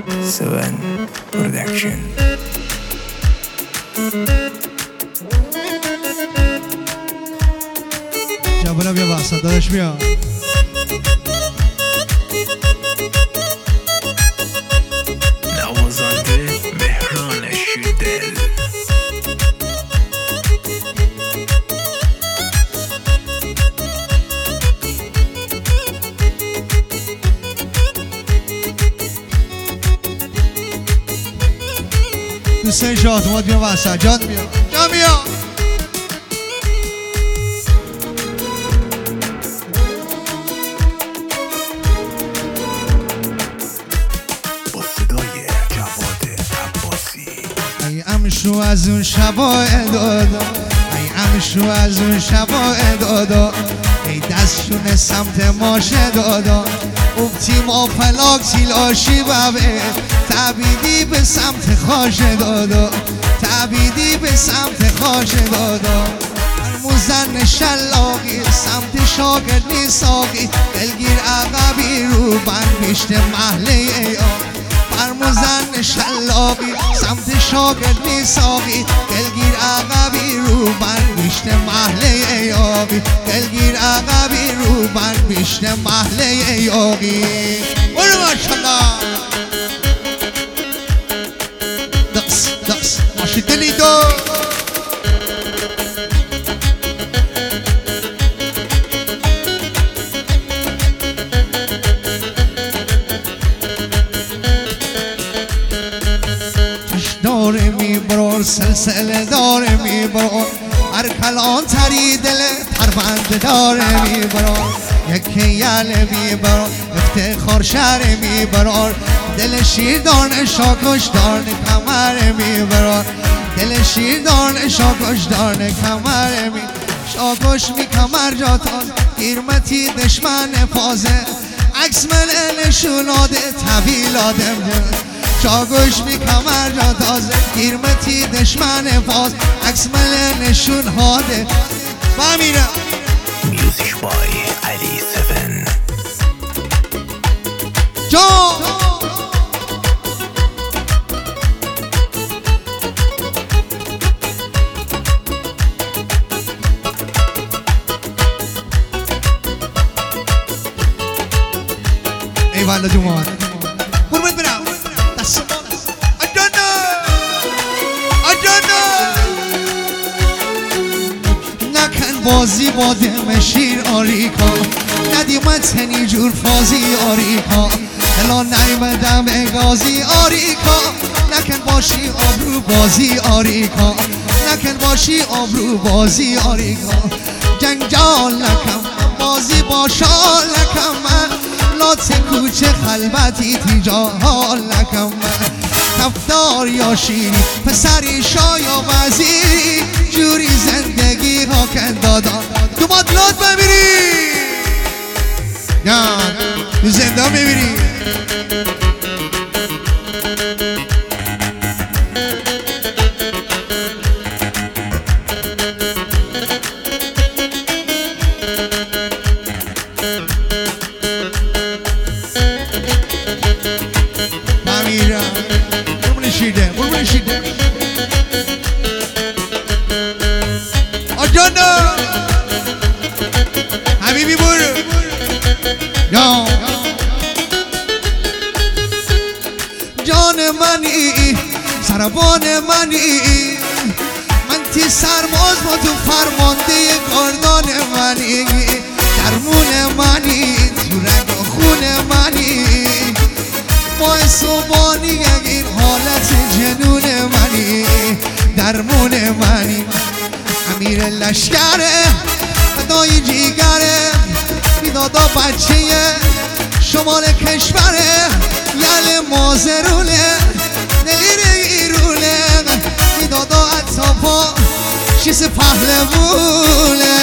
7 Production. جوابنا بیا واسه داداش بیا. نوازنده مهران شیردل. دوستان شاد اومد بیا واسه جان بیا جان بیا. با صدای جواد عباسی. ای امشو از اون شبا دادا، ای امشو از اون شبا دادا، ای دستشون سمت ماشه دادا، افتیم آفلاک سیلاشی ببه، تبیدی به سمت خاشه دادا، تبیدی به سمت خاشه دادا. موزن شلاقی سمت شاگرد نیساقی، دلگیر عقبی رو بند پیشت محله ای فرموزن شلاقی سمت شاگرد نیساقی، دلگیر عقبی رو بند پیشت محله ای آقی، دلگیر عقبی رو بند پیشت محله ای آقی. برو ماشالله دست دست ماشی دلی دو. داره میبرار سلسله داره میبرار، هر کلان تری دل تربند داره میبرار، یکی یله میبرار افتخار شهر میبرار، دل شیر دارن شاکش دارن کمر میبرار، دل شیر دارن شاکش دارن کمر می شاکش می کمر جاتان گیرمتی دشمن فازه، عکس من نشوناده طویلادم شاگوش می کمر جا تازه، گیرمتی دشمن فاز عکس من نشون هاده و میرم. میوزیک بای علی 7 جان ای والا جمعان قربت برم دست اجانا اجانا نکن بازی با دم شیر آریکا، ندیمت سنی جور فازی آریکا، دلا نیمدم اگازی آریکا، نکن باشی آبرو بازی آریکا، نکن باشی آبرو بازی آریکا، جنجال نکم بازی باشال نکم من، لات کوچه خلوتی تیجا حال نکم من، کفتار یا شیری پسری شا یا وزیری، جوری زندگی ها کن دادا تو مدلات بمیری نه تو زنده بمیری. آجانا حبیبی برو جان منی سربان منی، من تی سرماز با تو فرمانده گردان منی، درمون منی تو رنگ و خون منی، ما صبحانی این حالت جنون منی، درمون منی، امیر لشکره فدای جیگره، بیدادا بچه شمال کشوره، یل مازرونه دلیر ایرونه، بیدادا اتفا شیس پهلوونه.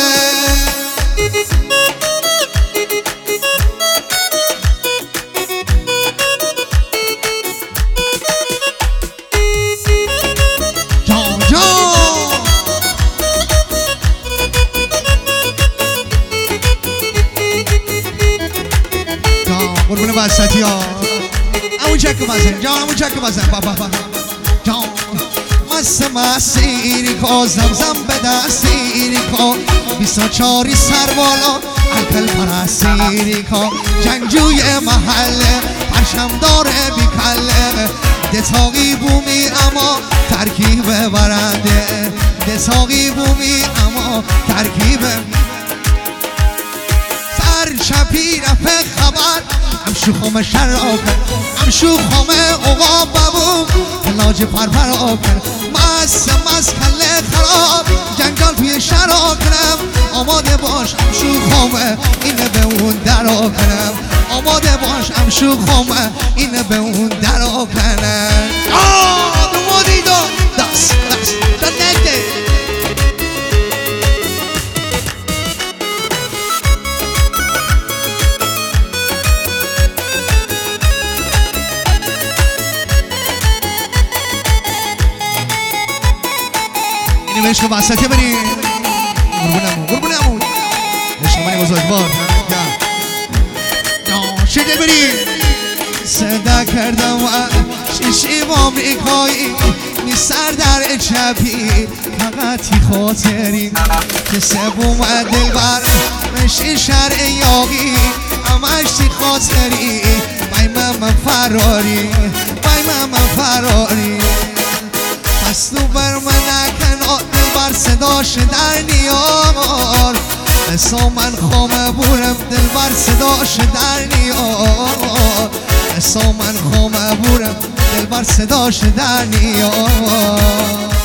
قربون وسطی ها جانمو چک بزن جانمو چک بزن بابا جان مست مسیری کو زمزم به دستیری کو 24 سر بالا الکل پرستیری کو جنگجوی محله پرشم داره بیکله دتاقی بومی اما ترکیب برنده دتاقی بومی اما ترکیب سر شپی رفت خبر هم شوخم شراکر هم شوخم اوقا ببو لاج پرپراکر مست کله خراب جنگال توی شراکرم آماده باش هم شوخم اینه به اون دراکرم آماده باش هم شوخم اینه به اون دراکرم دو مدیدو دست دا نگه اینو عشق وسطه بریم قربونمون عشق منی بزرگوار شده بریم صدا کردم و شیشی آمریکایی نی سر در چپی فقطی خاطری که سبوم دل بر مشی شرع یاقی همش تی خاطری من فراری من فراری پس تو بر من نکن دل بر صداش در نیار اصلا من خامه بورم دل بر صداش در نیار اصلا من خامه بورم دل بر صداش در نیار